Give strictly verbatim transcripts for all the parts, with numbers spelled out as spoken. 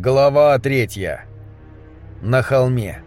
Глава третья. На холме.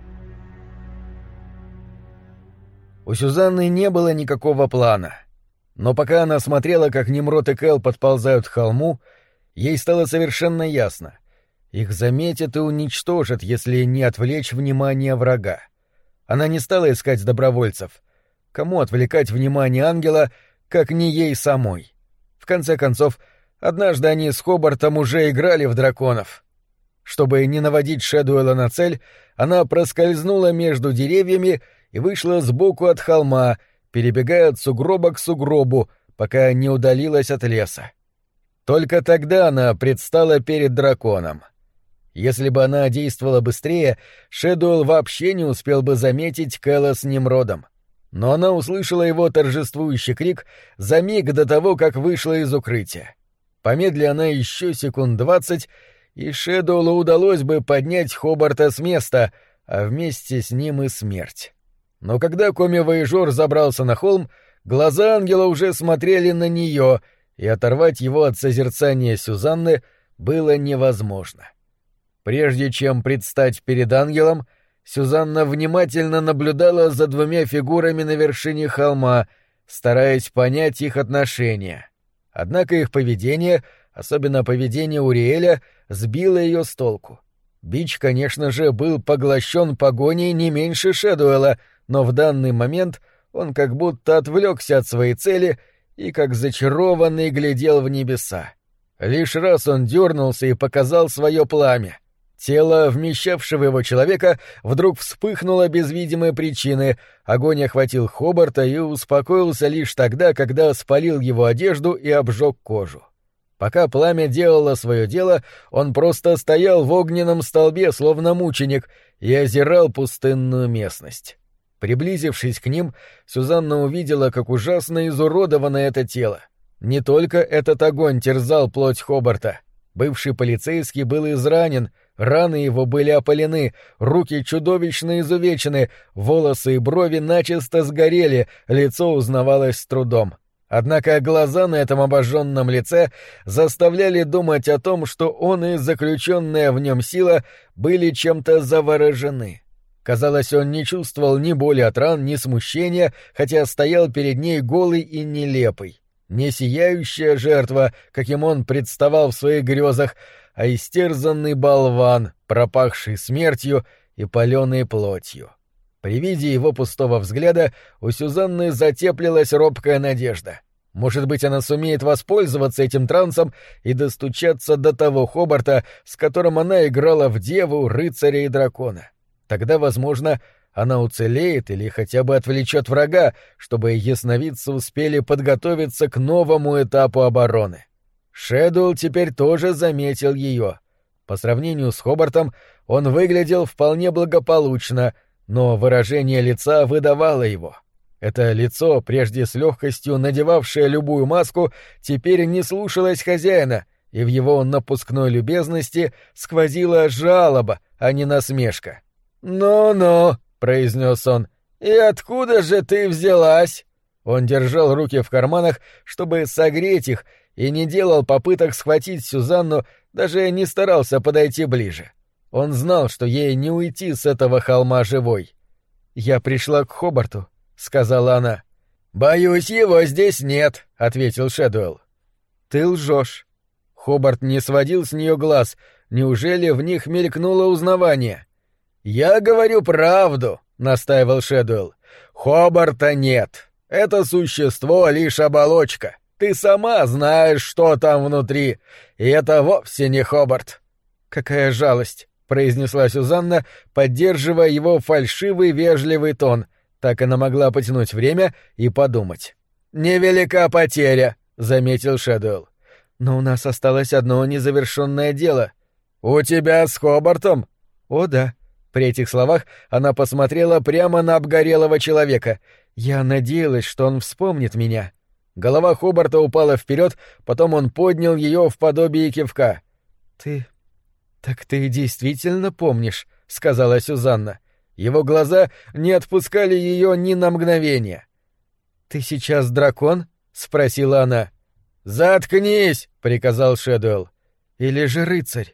У Сюзанны не было никакого плана. Но пока она смотрела, как Немрод и Кэл подползают к холму, ей стало совершенно ясно. Их заметят и уничтожат, если не отвлечь внимание врага. Она не стала искать добровольцев. Кому отвлекать внимание ангела, как не ей самой? В конце концов, однажды они с Хобартом уже играли в драконов. Чтобы не наводить Шэдуэла на цель, она проскользнула между деревьями и вышла сбоку от холма, перебегая от сугроба к сугробу, пока не удалилась от леса. Только тогда она предстала перед драконом. Если бы она действовала быстрее, Шэдуэл вообще не успел бы заметить Кэла с Немродом. Но она услышала его торжествующий крик за миг до того, как вышла из укрытия. Помедли она еще секунд двадцать, и Шэдуэлу удалось бы поднять Хобарта с места, а вместе с ним и смерть. Но когда коми-вояжёр забрался на холм, глаза ангела уже смотрели на нее, и оторвать его от созерцания Сюзанны было невозможно. Прежде чем предстать перед ангелом, Сюзанна внимательно наблюдала за двумя фигурами на вершине холма, стараясь понять их отношения. Однако их поведение, особенно поведение Уриэля, сбило ее с толку. Бич, конечно же, был поглощен погоней не меньше Шэдуэла, но в данный момент он как будто отвлекся от своей цели и, как зачарованный, глядел в небеса. Лишь раз он дернулся и показал свое пламя. Тело вмещавшего его человека вдруг вспыхнуло без видимой причины, огонь охватил Хобарта и успокоился лишь тогда, когда спалил его одежду и обжег кожу. Пока пламя делало свое дело, он просто стоял в огненном столбе, словно мученик, и озирал пустынную местность. Приблизившись к ним, Сюзанна увидела, как ужасно изуродовано это тело. Не только этот огонь терзал плоть Хобарта. Бывший полицейский был изранен, раны его были опалены, руки чудовищно изувечены, волосы и брови начисто сгорели, лицо узнавалось с трудом. Однако глаза на этом обожженном лице заставляли думать о том, что он и заключенная в нем сила были чем-то заворожены. Казалось, он не чувствовал ни боли от ран, ни смущения, хотя стоял перед ней голый и нелепый. Не сияющая жертва, каким он представал в своих грезах, а истерзанный болван, пропахший смертью и палёной плотью. При виде его пустого взгляда у Сюзанны затеплилась робкая надежда. Может быть, она сумеет воспользоваться этим трансом и достучаться до того Хобарта, с которым она играла в деву, рыцаря и дракона. Тогда, возможно, она уцелеет или хотя бы отвлечет врага, чтобы ясновидцы успели подготовиться к новому этапу обороны. Шэдуэлл теперь тоже заметил ее. По сравнению с Хобартом он выглядел вполне благополучно, но выражение лица выдавало его. Это лицо, прежде с легкостью надевавшее любую маску, теперь не слушалось хозяина, и в его напускной любезности сквозила жалоба, а не насмешка. «Ну-ну», — произнес он, — «и откуда же ты взялась?» Он держал руки в карманах, чтобы согреть их, и не делал попыток схватить Сюзанну, даже не старался подойти ближе. Он знал, что ей не уйти с этого холма живой. «Я пришла к Хобарту», — сказала она. «Боюсь, его здесь нет», — ответил Шэдуэлл. «Ты лжешь». Хобарт не сводил с нее глаз. Неужели в них мелькнуло узнавание? «Я говорю правду», — настаивал Шэдуэлл. «Хобарта нет. Это существо — лишь оболочка. Ты сама знаешь, что там внутри, и это вовсе не Хобарт». «Какая жалость», — произнесла Сюзанна, поддерживая его фальшивый вежливый тон. Так она могла потянуть время и подумать. «Невелика потеря», — заметил Шэдуэлл. «Но у нас осталось одно незавершенное дело». «У тебя с Хобартом?» «О, да». При этих словах она посмотрела прямо на обгорелого человека. «Я надеялась, что он вспомнит меня». Голова Хобарта упала вперед, потом он поднял ее в подобие кивка. «Ты... так ты действительно помнишь», — сказала Сюзанна. Его глаза не отпускали ее ни на мгновение. «Ты сейчас дракон?» — спросила она. «Заткнись!» — приказал Шэдуэлл. «Или же рыцарь?»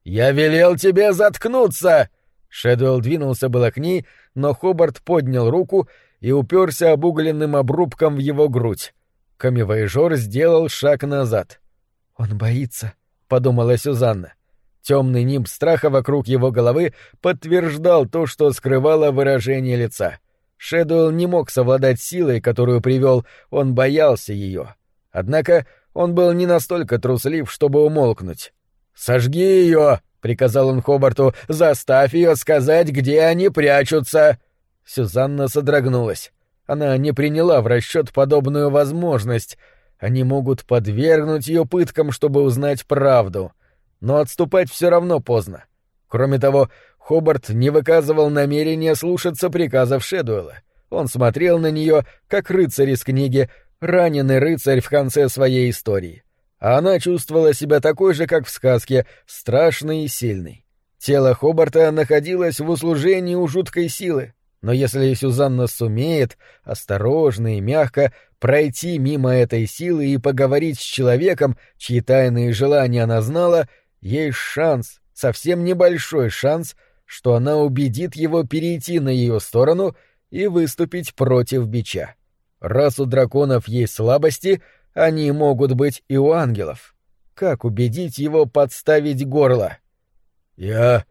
«Я велел тебе заткнуться!» Шэдуэлл двинулся было к ней, но Хобарт поднял руку и уперся обугленным обрубком в его грудь. Камевояжёр сделал шаг назад. «Он боится», — подумала Сюзанна. Темный нимб страха вокруг его головы подтверждал то, что скрывало выражение лица. Шэдуэлл не мог совладать силой, которую привел, он боялся ее. Однако он был не настолько труслив, чтобы умолкнуть. «Сожги ее!» — приказал он Хобарту. «Заставь ее сказать, где они прячутся!» Сюзанна содрогнулась. Она не приняла в расчет подобную возможность. Они могут подвергнуть ее пыткам, чтобы узнать правду. Но отступать все равно поздно. Кроме того, Хобарт не выказывал намерения слушаться приказов Шэдуэлла. Он смотрел на нее, как рыцарь из книги, раненый рыцарь в конце своей истории. А она чувствовала себя такой же, как в сказке, страшной и сильной. Тело Хобарта находилось в услужении у жуткой силы. Но если Сюзанна сумеет, осторожно и мягко, пройти мимо этой силы и поговорить с человеком, чьи тайные желания она знала, есть шанс, совсем небольшой шанс, что она убедит его перейти на ее сторону и выступить против бича. Раз у драконов есть слабости, они могут быть и у ангелов. Как убедить его подставить горло? «Я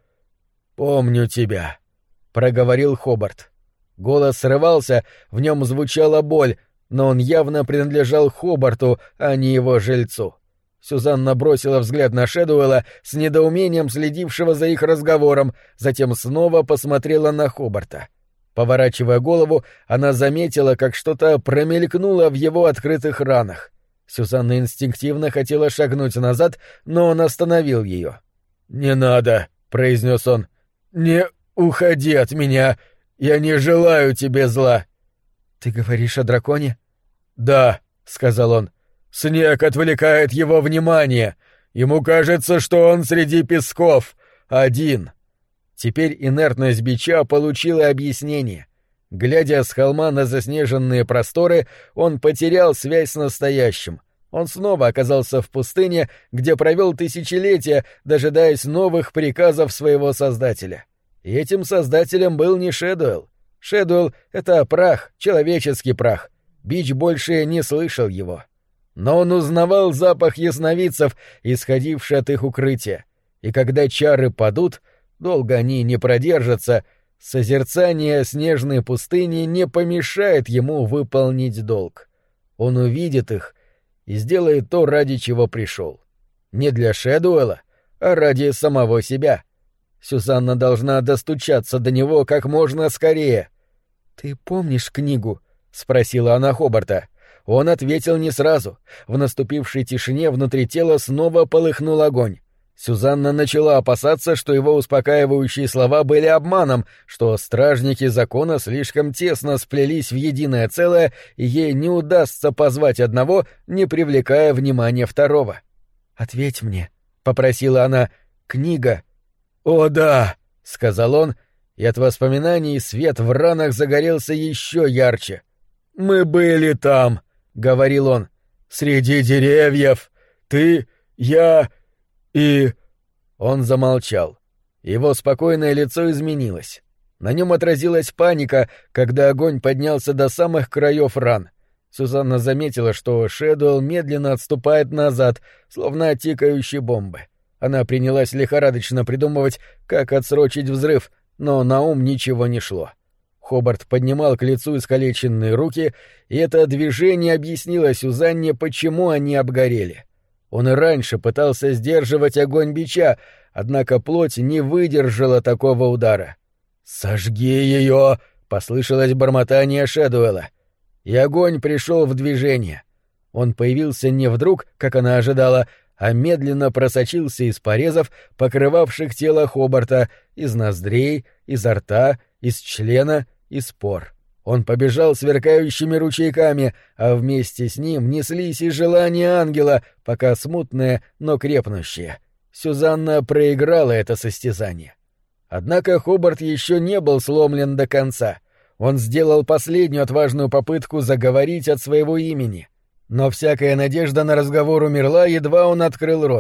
помню тебя», — проговорил Хобарт. Голос срывался, в нем звучала боль, но он явно принадлежал Хобарту, а не его жильцу. Сюзанна бросила взгляд на Шэдуэлла, с недоумением следившего за их разговором, затем снова посмотрела на Хобарта. Поворачивая голову, она заметила, как что-то промелькнуло в его открытых ранах. Сюзанна инстинктивно хотела шагнуть назад, но он остановил ее. «Не надо», — произнес он. «Не уходи от меня. Я не желаю тебе зла». «Ты говоришь о драконе?» «Да», — сказал он. «Снег отвлекает его внимание. Ему кажется, что он среди песков. Один». Теперь инертность бича получила объяснение. Глядя с холма на заснеженные просторы, он потерял связь с настоящим. Он снова оказался в пустыне, где провел тысячелетия, дожидаясь новых приказов своего создателя. И этим создателем был не Шэдуэлл. Шэдуэлл — это прах, человеческий прах. Бич больше не слышал его. Но он узнавал запах ясновидцев, исходивший от их укрытия. И когда чары падут, долго они не продержатся, созерцание снежной пустыни не помешает ему выполнить долг. Он увидит их и сделает то, ради чего пришел. Не для Шэдуэлла, а ради самого себя. Сюзанна должна достучаться до него как можно скорее. «Ты помнишь книгу?» — спросила она Хобарта. Он ответил не сразу. В наступившей тишине внутри тела снова полыхнул огонь. Сюзанна начала опасаться, что его успокаивающие слова были обманом, что стражники закона слишком тесно сплелись в единое целое, и ей не удастся позвать одного, не привлекая внимания второго. «Ответь мне», — попросила она, — «книга». «О да», — сказал он, и от воспоминаний свет в ранах загорелся еще ярче. «Мы были там», — говорил он, — «среди деревьев. Ты, я и...» Он замолчал. Его спокойное лицо изменилось. На нем отразилась паника, когда огонь поднялся до самых краев ран. Сюзанна заметила, что Шэдуэлл медленно отступает назад, словно от тикающей бомбы. Она принялась лихорадочно придумывать, как отсрочить взрыв, но на ум ничего не шло. Хобарт поднимал к лицу искалеченные руки, и это движение объяснило Сюзанне, почему они обгорели. Он и раньше пытался сдерживать огонь бича, однако плоть не выдержала такого удара. «Сожги ее!» — послышалось бормотание Шэдуэлла. И огонь пришел в движение. Он появился не вдруг, как она ожидала, а медленно просочился из порезов, покрывавших тело Хобарта, из ноздрей, изо рта, из члена, из пор. Он побежал сверкающими ручейками, а вместе с ним неслись и желания ангела, пока смутные, но крепнущие. Сюзанна проиграла это состязание. Однако Хобарт еще не был сломлен до конца. Он сделал последнюю отважную попытку заговорить от своего имени. Но всякая надежда на разговор умерла, едва он открыл рот.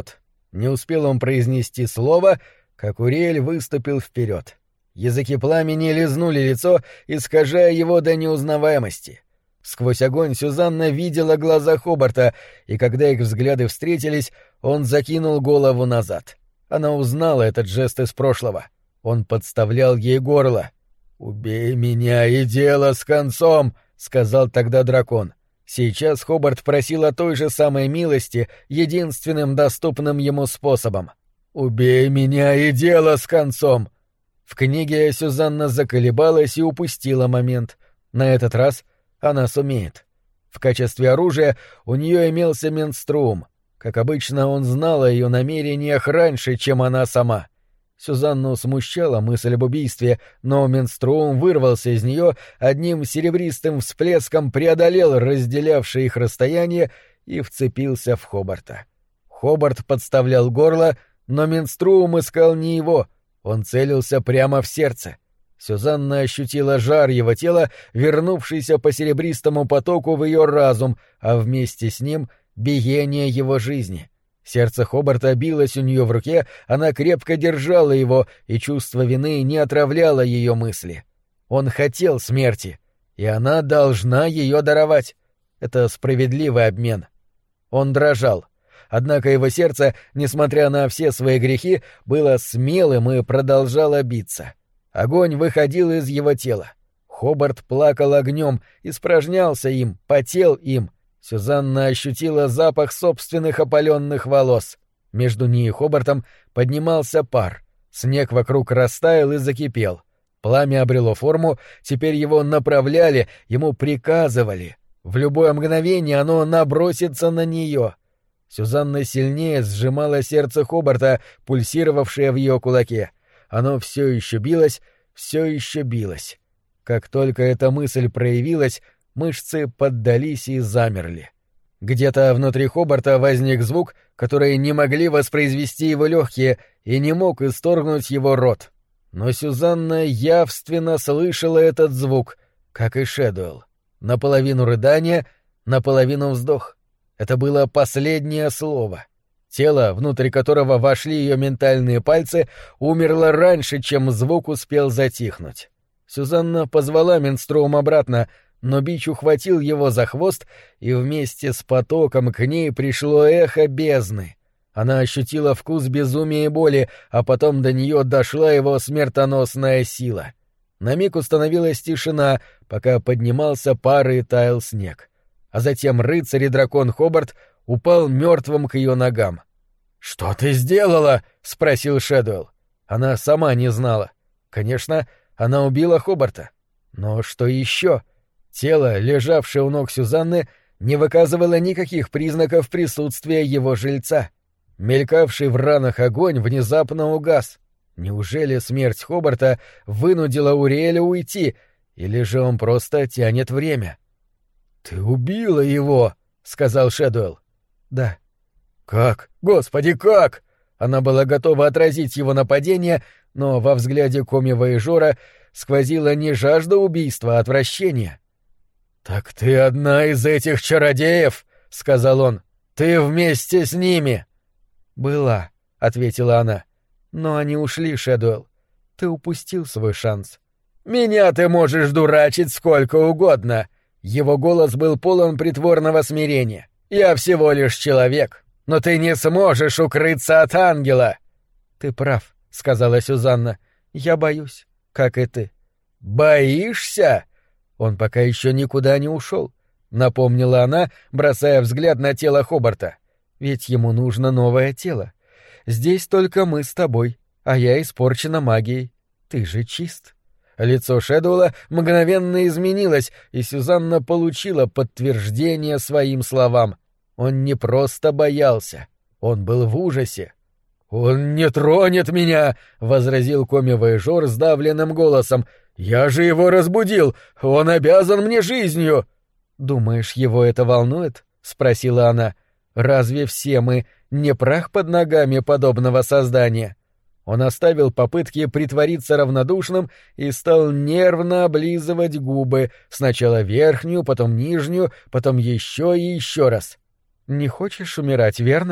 Не успел он произнести слово, как Уриэль выступил вперед. Языки пламени лизнули лицо, искажая его до неузнаваемости. Сквозь огонь Сюзанна видела глаза Хобарта, и когда их взгляды встретились, он закинул голову назад. Она узнала этот жест из прошлого. Он подставлял ей горло. «Убей меня, и дело с концом!» — сказал тогда дракон. Сейчас Хобарт просил о той же самой милости, единственным доступным ему способом. «Убей меня, и дело с концом!» В книге Сюзанна заколебалась и упустила момент. На этот раз она сумеет. В качестве оружия у нее имелся менструум. Как обычно, он знал о ее намерениях раньше, чем она сама. Сюзанну смущала мысль об убийстве, но менструум вырвался из нее, одним серебристым всплеском преодолел разделявшее их расстояние и вцепился в Хобарта. Хобарт подставлял горло, но менструум искал не его, он целился прямо в сердце. Сюзанна ощутила жар его тела, вернувшийся по серебристому потоку в ее разум, а вместе с ним — биение его жизни. Сердце Хобарта билось у нее в руке, она крепко держала его, и чувство вины не отравляло ее мысли. Он хотел смерти, и она должна ее даровать. Это справедливый обмен. Он дрожал. Однако его сердце, несмотря на все свои грехи, было смелым и продолжало биться. Огонь выходил из его тела. Хобарт плакал огнем, испражнялся им, потел им. Сюзанна ощутила запах собственных опаленных волос. Между ней и Хобартом поднимался пар. Снег вокруг растаял и закипел. Пламя обрело форму, теперь его направляли, ему приказывали. В любое мгновение оно набросится на нее. Сюзанна сильнее сжимала сердце Хобарта, пульсировавшее в ее кулаке. Оно все еще билось, все еще билось. Как только эта мысль проявилась, мышцы поддались и замерли. Где-то внутри Хобарта возник звук, который не могли воспроизвести его легкие, и не мог исторгнуть его рот. Но Сюзанна явственно слышала этот звук, как и Шэдуэлл. Наполовину рыдания, наполовину вздох. Это было последнее слово. Тело, внутрь которого вошли ее ментальные пальцы, умерло раньше, чем звук успел затихнуть. Сюзанна позвала менструум обратно, но бич ухватил его за хвост, и вместе с потоком к ней пришло эхо бездны. Она ощутила вкус безумия и боли, а потом до нее дошла его смертоносная сила. На миг установилась тишина, пока поднимался пар и таял снег. А затем рыцарь и дракон Хобарт упал мертвым к ее ногам. «Что ты сделала?» — спросил Шэдуэлл. Она сама не знала. Конечно, она убила Хобарта. Но что еще? Тело, лежавшее у ног Сюзанны, не выказывало никаких признаков присутствия его жильца. Мелькавший в ранах огонь внезапно угас. Неужели смерть Хобарта вынудила Уриэля уйти, или же он просто тянет время? «Ты убила его!» — сказал Шэдуэлл. «Да». «Как? Господи, как?» Она была готова отразить его нападение, но во взгляде комми-вояжера сквозила не жажда убийства, а отвращение. «Так ты одна из этих чародеев?» — сказал он. «Ты вместе с ними?» «Была», — ответила она. «Но они ушли, Шэдуэлл. Ты упустил свой шанс». «Меня ты можешь дурачить сколько угодно!» Его голос был полон притворного смирения. «Я всего лишь человек, но ты не сможешь укрыться от ангела!» «Ты прав», — сказала Сюзанна. «Я боюсь, как и ты». «Боишься?» «Он пока еще никуда не ушел», — напомнила она, бросая взгляд на тело Хобарта. «Ведь ему нужно новое тело. Здесь только мы с тобой, а я испорчена магией. Ты же чист». Лицо Шэдуэлла мгновенно изменилось, и Сюзанна получила подтверждение своим словам. Он не просто боялся, он был в ужасе. «Он не тронет меня!» — возразил комми-вояжер сдавленным голосом. «Я же его разбудил! Он обязан мне жизнью!» «Думаешь, его это волнует?» — спросила она. «Разве все мы не прах под ногами подобного создания?» Он оставил попытки притвориться равнодушным и стал нервно облизывать губы, сначала верхнюю, потом нижнюю, потом еще и еще раз. «Не хочешь умирать, верно?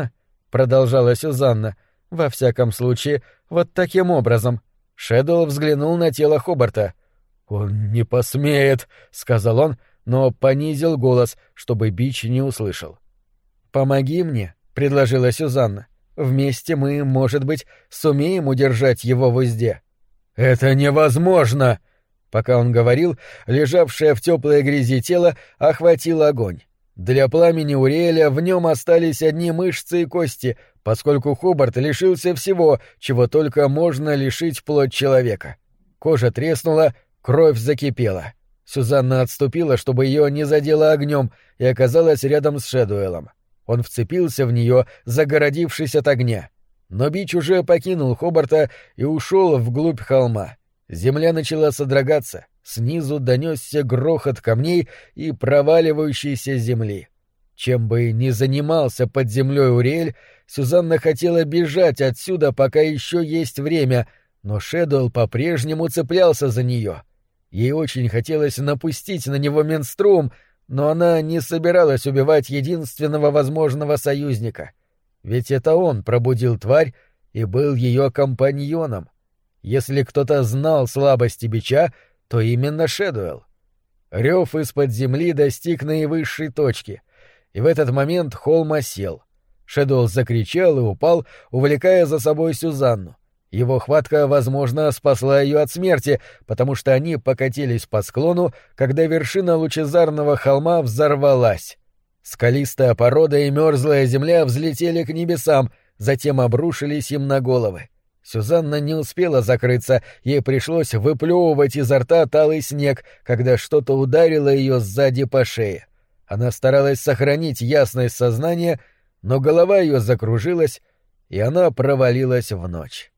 — продолжала Сюзанна. «Во всяком случае, вот таким образом». Шэдоу взглянул на тело Хобарта. «Он не посмеет», — сказал он, но понизил голос, чтобы Бич не услышал. «Помоги мне», — предложила Сюзанна. «Вместе мы, может быть, сумеем удержать его в узде». «Это невозможно!» Пока он говорил, лежавшее в теплой грязи тело охватило огонь. Для пламени Уриэля в нем остались одни мышцы и кости, поскольку Хобарт лишился всего, чего только можно лишить плоть человека. Кожа треснула, кровь закипела. Сюзанна отступила, чтобы ее не задело огнем, и оказалась рядом с Шэдуэлом. Он вцепился в нее, загородившись от огня. Но Бич уже покинул Хобарта и ушел вглубь холма. Земля начала содрогаться, снизу донесся грохот камней и проваливающейся земли. Чем бы ни занимался под землей Уриэль, Сюзанна хотела бежать отсюда, пока еще есть время, но Шэдуэлл по-прежнему цеплялся за нее. Ей очень хотелось напустить на него менструм, но она не собиралась убивать единственного возможного союзника. Ведь это он пробудил тварь и был ее компаньоном. Если кто-то знал слабости Бича, то именно Шэдуэлл. Рев из-под земли достиг наивысшей точки, и в этот момент холм осел. Шэдуэлл закричал и упал, увлекая за собой Сюзанну. Его хватка, возможно, спасла ее от смерти, потому что они покатились по склону, когда вершина лучезарного холма взорвалась. Скалистая порода и мерзлая земля взлетели к небесам, затем обрушились им на головы. Сюзанна не успела закрыться, ей пришлось выплевывать изо рта талый снег, когда что-то ударило ее сзади по шее. Она старалась сохранить ясность сознания, но голова ее закружилась, и она провалилась в ночь.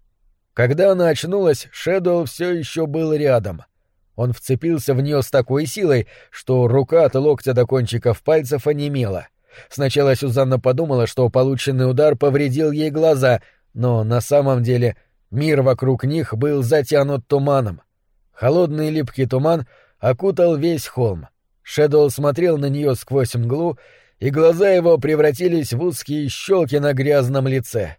Когда она очнулась, Шэдоу все еще был рядом. Он вцепился в нее с такой силой, что рука от локтя до кончиков пальцев онемела. Сначала Сюзанна подумала, что полученный удар повредил ей глаза, но на самом деле мир вокруг них был затянут туманом. Холодный липкий туман окутал весь холм. Шэдоу смотрел на нее сквозь мглу, и глаза его превратились в узкие щелки на грязном лице.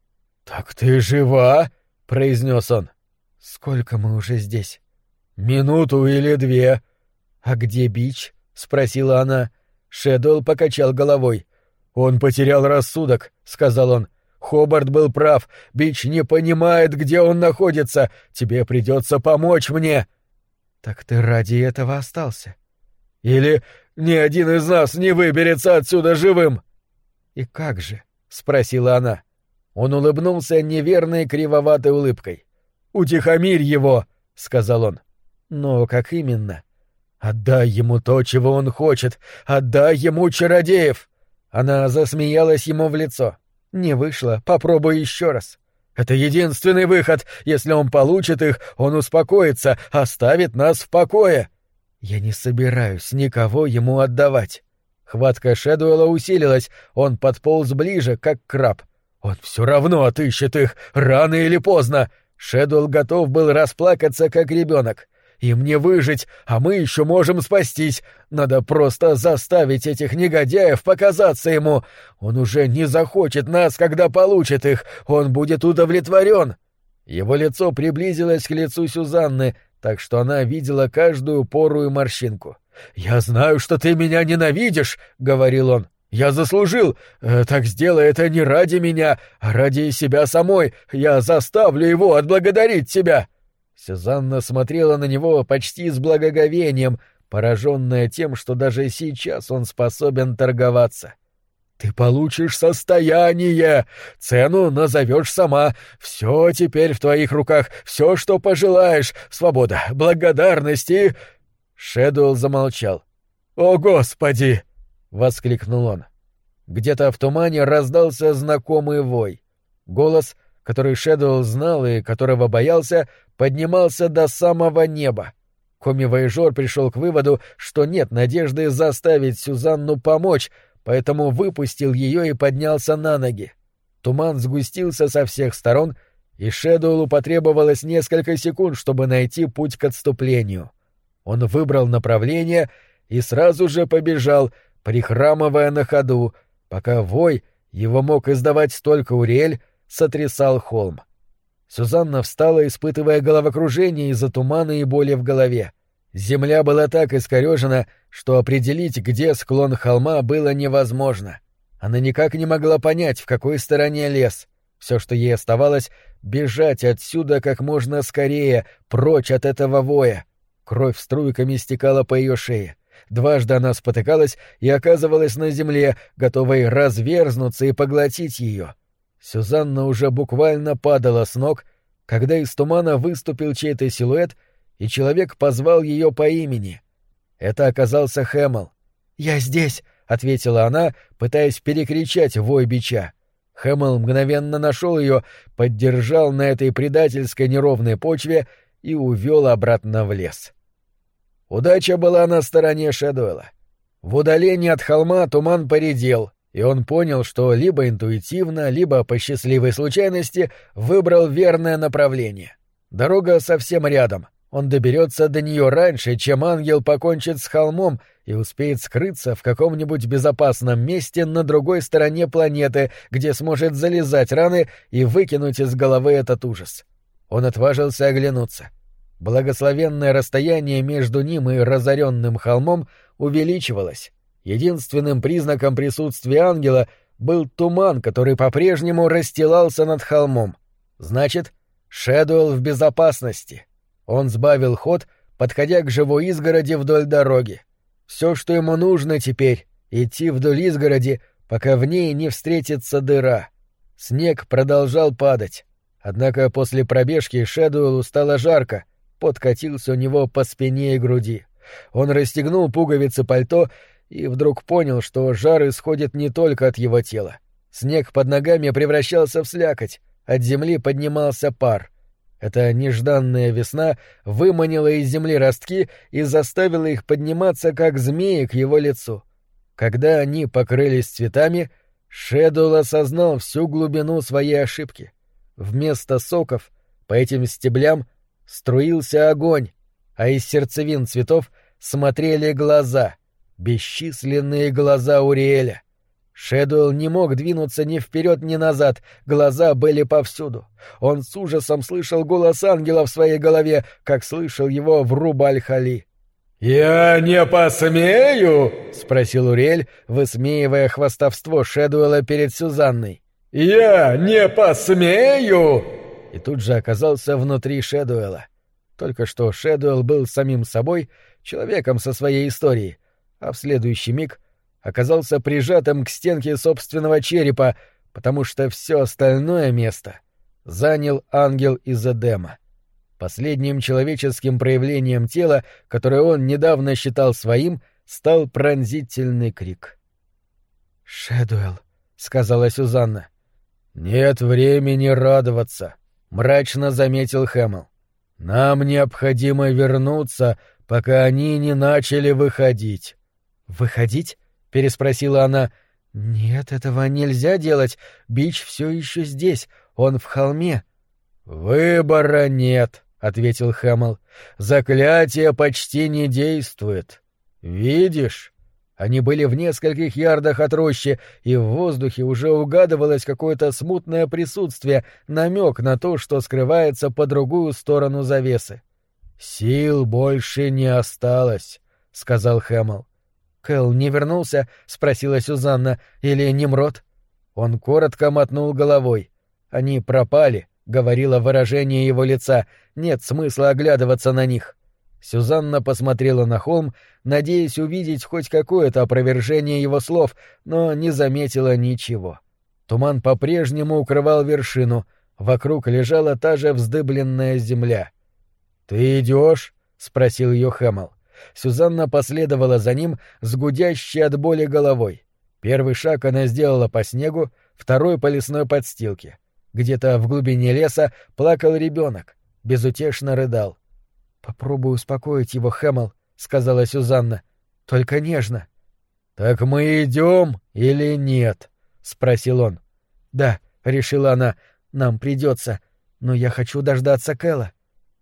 «Так ты жива?» — произнес он. «Сколько мы уже здесь?» «Минуту или две». «А где Бич?» — спросила она. Шэдоу покачал головой. «Он потерял рассудок», — сказал он. «Хобарт был прав. Бич не понимает, где он находится. Тебе придется помочь мне». «Так ты ради этого остался?» «Или ни один из нас не выберется отсюда живым». «И как же?» — спросила она. Он улыбнулся неверной кривоватой улыбкой. «Утихомирь его», — сказал он. «Но как именно?» «Отдай ему то, чего он хочет. Отдай ему чародеев». Она засмеялась ему в лицо. «Не вышло. Попробуй еще раз». «Это единственный выход. Если он получит их, он успокоится, оставит нас в покое». «Я не собираюсь никого ему отдавать». Хватка Шэдуэлла усилилась, он подполз ближе, как краб. «Он все равно отыщет их, рано или поздно». Шэдуэлл готов был расплакаться, как ребенок. «Им не выжить, а мы еще можем спастись. Надо просто заставить этих негодяев показаться ему. Он уже не захочет нас, когда получит их. Он будет удовлетворен». Его лицо приблизилось к лицу Сюзанны, так что она видела каждую пору и морщинку. «Я знаю, что ты меня ненавидишь», — говорил он. «Я заслужил. Э, так сделай это не ради меня, а ради себя самой. Я заставлю его отблагодарить тебя». Сюзанна смотрела на него почти с благоговением, пораженная тем, что даже сейчас он способен торговаться. «Ты получишь состояние, цену назовешь сама, все теперь в твоих руках, все, что пожелаешь, свобода, благодарность и...» Шэдуэлл замолчал. «О, Господи!» — воскликнул он. Где-то в тумане раздался знакомый вой. Голос, который Шэдуэлл знал и которого боялся, поднимался до самого неба. Коми-вояжер пришел к выводу, что нет надежды заставить Сюзанну помочь, поэтому выпустил ее и поднялся на ноги. Туман сгустился со всех сторон, и Шэдуэллу потребовалось несколько секунд, чтобы найти путь к отступлению. Он выбрал направление и сразу же побежал, прихрамывая на ходу, пока вой его мог издавать только Уриэль, сотрясал холм. Сюзанна встала, испытывая головокружение из-за тумана и боли в голове. Земля была так искорежена, что определить, где склон холма, было невозможно. Она никак не могла понять, в какой стороне лес. Все, что ей оставалось, бежать отсюда как можно скорее, прочь от этого воя. Кровь струйками стекала по ее шее. Дважды она спотыкалась и оказывалась на земле, готовой разверзнуться и поглотить ее. Сюзанна уже буквально падала с ног, когда из тумана выступил чей-то силуэт, и человек позвал ее по имени. Это оказался Хэмл. «Я здесь!» — ответила она, пытаясь перекричать вой бича. Хэмл мгновенно нашел ее, поддержал на этой предательской неровной почве и увел обратно в лес. Удача была на стороне Шэдуэла. В удалении от холма туман поредел, и он понял, что либо интуитивно, либо по счастливой случайности выбрал верное направление. Дорога совсем рядом. Он доберется до нее раньше, чем ангел покончит с холмом и успеет скрыться в каком-нибудь безопасном месте на другой стороне планеты, где сможет залезать раны и выкинуть из головы этот ужас. Он отважился оглянуться. Благословенное расстояние между ним и разоренным холмом увеличивалось. Единственным признаком присутствия ангела был туман, который по-прежнему расстилался над холмом. Значит, Шэдуэлл в безопасности. Он сбавил ход, подходя к живой изгороди вдоль дороги. Все, что ему нужно теперь — идти вдоль изгороди, пока в ней не встретится дыра. Снег продолжал падать. Однако после пробежки Шэдуэллу стало жарко, пот катился у него по спине и груди. Он расстегнул пуговицы пальто и вдруг понял, что жар исходит не только от его тела. Снег под ногами превращался в слякоть, от земли поднимался пар. Эта нежданная весна выманила из земли ростки и заставила их подниматься, как змеи, к его лицу. Когда они покрылись цветами, Шэдуэлл осознал всю глубину своей ошибки. Вместо соков по этим стеблям струился огонь, а из сердцевин цветов смотрели глаза, бесчисленные глаза Уриэля. Шэдуэлл не мог двинуться ни вперед, ни назад, глаза были повсюду. Он с ужасом слышал голос ангела в своей голове, как слышал его в Руб-аль-Хали. «Я не посмею?» — спросил Уриэль, высмеивая хвастовство Шэдуэлла перед Сюзанной. «Я не посмею!» И тут же оказался внутри Шэдуэлла. Только что Шэдуэлл был самим собой, человеком со своей историей, а в следующий миг оказался прижатым к стенке собственного черепа, потому что все остальное место занял ангел из Эдема. Последним человеческим проявлением тела, которое он недавно считал своим, стал пронзительный крик. «Шэдуэлл», — сказала Сюзанна. «Нет времени радоваться», — мрачно заметил Хэмл. «Нам необходимо вернуться, пока они не начали выходить». «Выходить?» — переспросила она. «Нет, этого нельзя делать. Бич все еще здесь. Он в холме». «Выбора нет», — ответил Хэмл. «Заклятие почти не действует. Видишь?» Они были в нескольких ярдах от рощи, и в воздухе уже угадывалось какое-то смутное присутствие, намек на то, что скрывается по другую сторону завесы. «Сил больше не осталось», — сказал Хэмл. «Кэл не вернулся?» — спросила Сюзанна. «Или Немрод?» Он коротко мотнул головой. «Они пропали», — говорило выражение его лица. «Нет смысла оглядываться на них». Сюзанна посмотрела на холм, надеясь увидеть хоть какое-то опровержение его слов, но не заметила ничего. Туман по-прежнему укрывал вершину, вокруг лежала та же вздыбленная земля. «Ты идешь?» — спросил ее Хэмл. Сюзанна последовала за ним с гудящей от боли головой. Первый шаг она сделала по снегу, второй — по лесной подстилке. Где-то в глубине леса плакал ребенок, безутешно рыдал. «Попробуй успокоить его, Хэмл», — сказала Сюзанна. «Только нежно». «Так мы идем или нет?» — спросил он. «Да», — решила она, — «нам придется, но я хочу дождаться Кэла».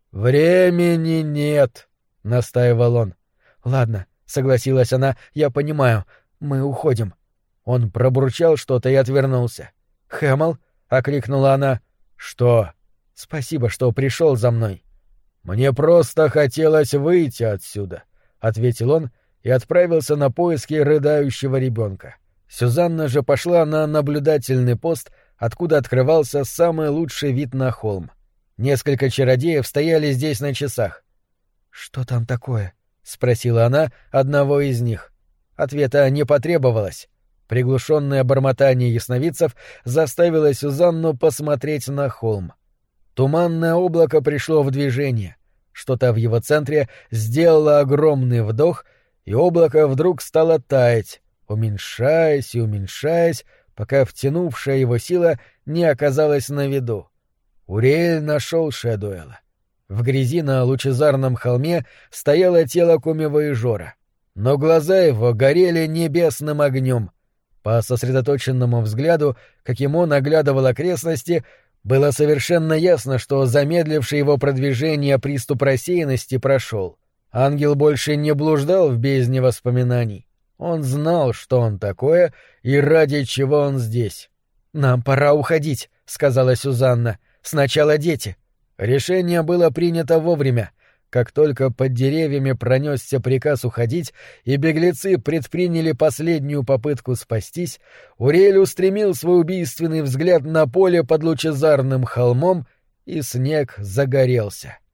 «Времени нет», — настаивал он. «Ладно», — согласилась она, — «я понимаю, мы уходим». Он пробурчал что-то и отвернулся. «Хэмл?» — окликнула она. «Что?» «Спасибо, что пришел за мной». «Мне просто хотелось выйти отсюда», — ответил он и отправился на поиски рыдающего ребенка. Сюзанна же пошла на наблюдательный пост, откуда открывался самый лучший вид на холм. Несколько чародеев стояли здесь на часах. «Что там такое?» — спросила она одного из них. Ответа не потребовалось. Приглушенное бормотание ясновидцев заставило Сюзанну посмотреть на холм. Туманное облако пришло в движение. Что-то в его центре сделало огромный вдох, и облако вдруг стало таять, уменьшаясь и уменьшаясь, пока втянувшая его сила не оказалась на виду. Уриэль нашел Шэдуэла. В грязи на лучезарном холме стояло тело коммивояжера, но глаза его горели небесным огнем. По сосредоточенному взгляду, каким он оглядывал окрестности, было совершенно ясно, что замедливший его продвижение приступ рассеянности прошел. Ангел больше не блуждал в бездне воспоминаний. Он знал, что он такое и ради чего он здесь. «Нам пора уходить», — сказала Сюзанна. «Сначала дети». Решение было принято вовремя. Как только под деревьями пронесся приказ уходить, и беглецы предприняли последнюю попытку спастись, Уриэль устремил свой убийственный взгляд на поле под лучезарным холмом, и снег загорелся.